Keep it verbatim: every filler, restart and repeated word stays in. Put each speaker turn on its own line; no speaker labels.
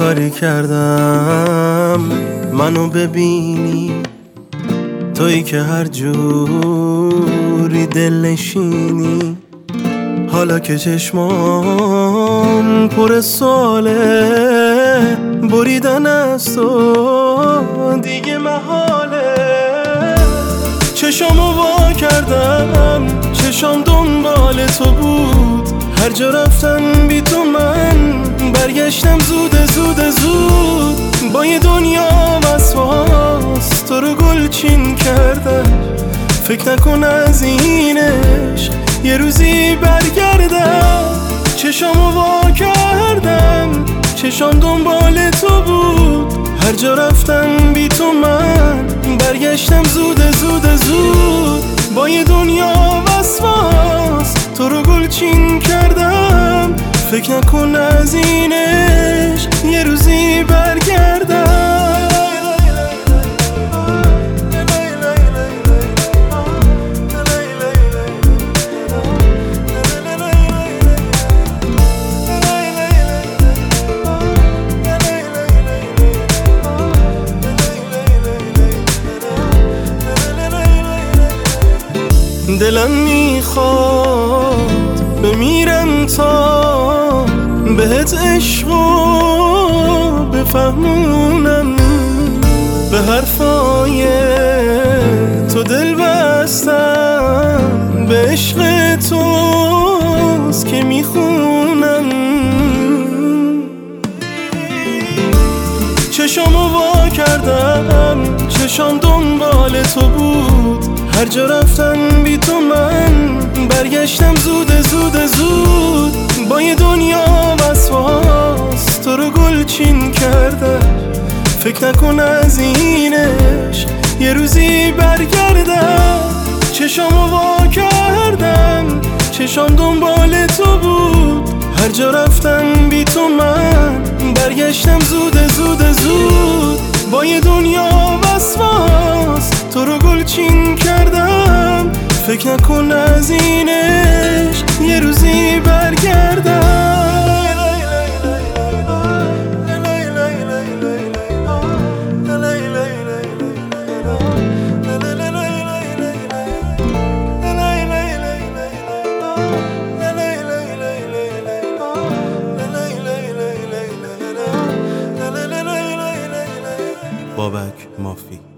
کاری کردم منو ببینی، تویی که هر جوری دل نشینی. حالا که چشمام پر ساله، بریدن از تو دیگه محاله. چشامو وا کردم، چشام دنبال تو بود. هر جا رفتن بی تو من برگشتم زود زود زود. با یه دنیا وسواس تو رو گلچین کردم. فکر نکن از این عشق یه روزی برگردم. چشامو وا کردم، چشام دنبال تو بود. هر جا رفتم بی تو من برگشتم زود زود زود. با یه دنیا وسواس تو رو گلچین کردم. فکر نکن از این عشق یه روزی برگردم. دلم میخواد بمیرم تا بهت عشقو بفهمونم. به حرفای تو دل بستم، به عشق توست که میخونم. چشامو وا کردم، چشام دنبال تو بود. هر جا رفتم بی تو من برگشتم زود زود زود. با یه دنیا وسواس تو رو گلچین کردم. فکر نکن از این عشق یه روزی برگردم. چشامو وا کردم، چشام دنبال تو بود. هر جا رفتم بی تو من برگشتم زود زود زود. با یه دنیا وسواس تو رو گلچین کردم. فکر نکن از این عشق یه روزی برگردم.
بابک مافی.